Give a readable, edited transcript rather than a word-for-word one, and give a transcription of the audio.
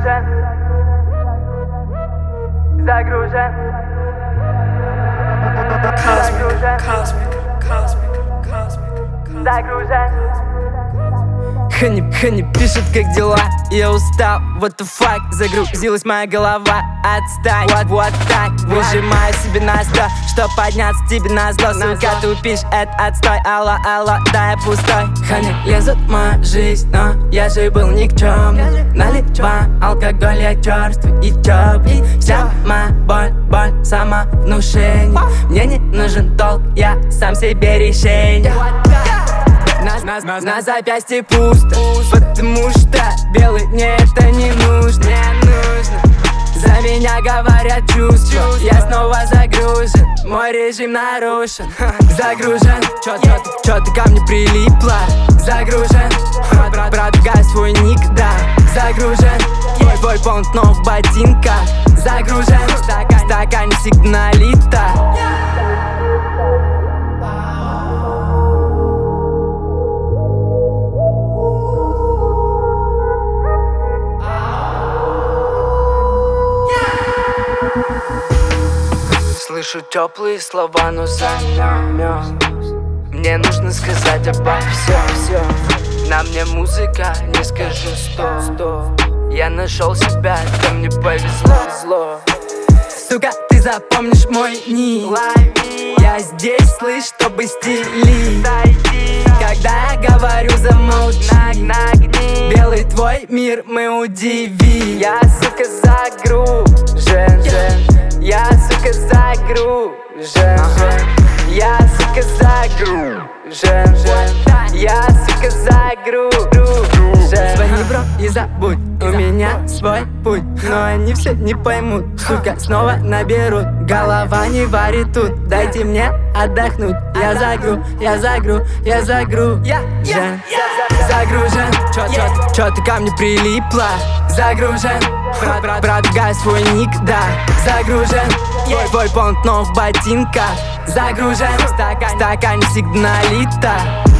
Загружен. Загружен. Загружен. Хани пишет, как дела, я устал, what the fuck. Загрузилась моя голова, отстань, вот так. Выжимаю себе на 100, чтоб подняться тебе на зло. Сука, ты упишь, это отстой, алло, да я пустой. Хани лезут в мою жизнь, но я же был никчемный. Наливай алкоголь, я черствый и теплый. Вся моя боль, самовнушение. Мне не нужен толк, я сам себе решение. На запястье пусто, потому что белый мне это не нужно. За меня говорят чувства, я снова загружен, мой режим нарушен. Загружен, чё ты ко мне прилипла? Загружен, продвигай свой ник, да. Загружен, твой понт ног в ботинках. Загружен, в стакане сигналита. Слышу теплые слова, но замёс. Мне нужно сказать обо всем. На мне музыка, не скажу стоп. Я нашел себя, да мне повезло. Сука, ты запомнишь мой ник. Я здесь, слышь, чтобы стилить. Когда я говорю, замолчи. Белый твой мир мы удиви. Я, сука, загружен. Я, сука, загружен. Я, сука, загружен. Я, сука, загружен. Звони, бро, и забудь, у меня свой путь. Но они все не поймут, сука, снова наберут. Голова не варит тут, дайте мне отдохнуть. Я загружен. Чё ты ко мне прилипла? Загружен, продвигай свой ник, да. Загружен, твой понт ног в ботинках. Загружен, в стакане сигналита.